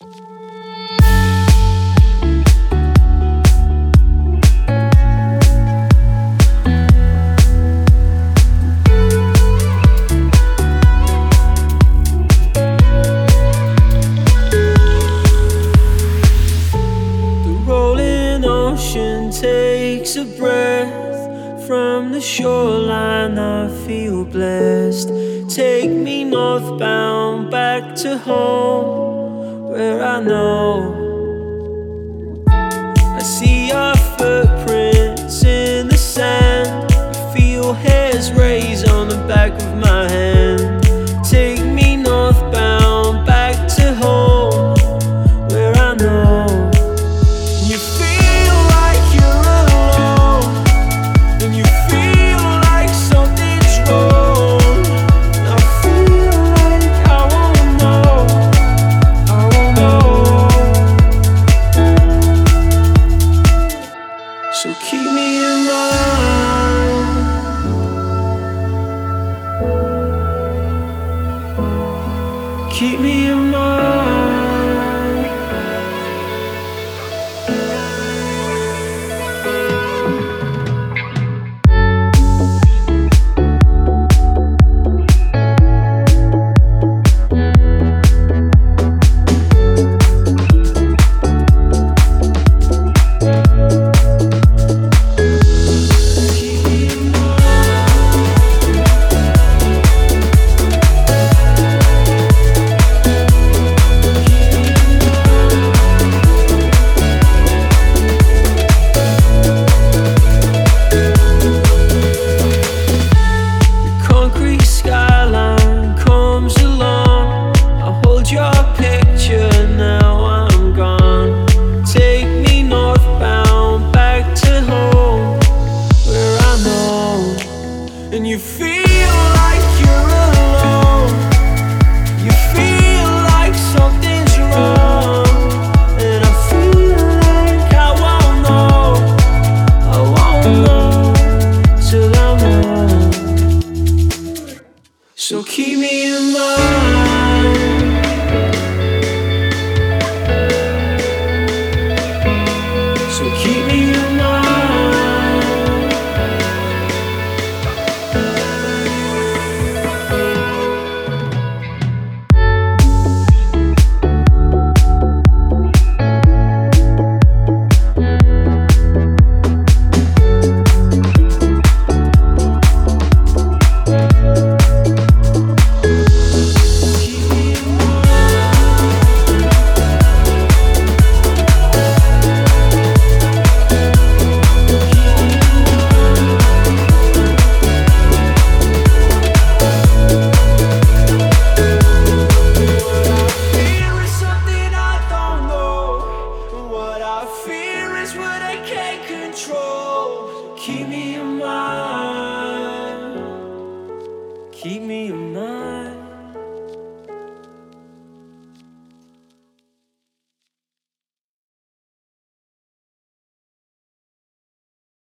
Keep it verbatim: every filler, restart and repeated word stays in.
Takes a breath from the shoreline. I feel blessed. Take me northbound back to home, where I know I see your footprints in the sand. I feel hairs raise on the back of my hand. Take me northbound back to home, where I know you feel so keep me in mind. Keep me in mind. And you feel like you're alone. You feel like something's wrong. And I feel like I won't know. I won't know till I know. So keep me in mind. So keep me in mind. Keep me in mind.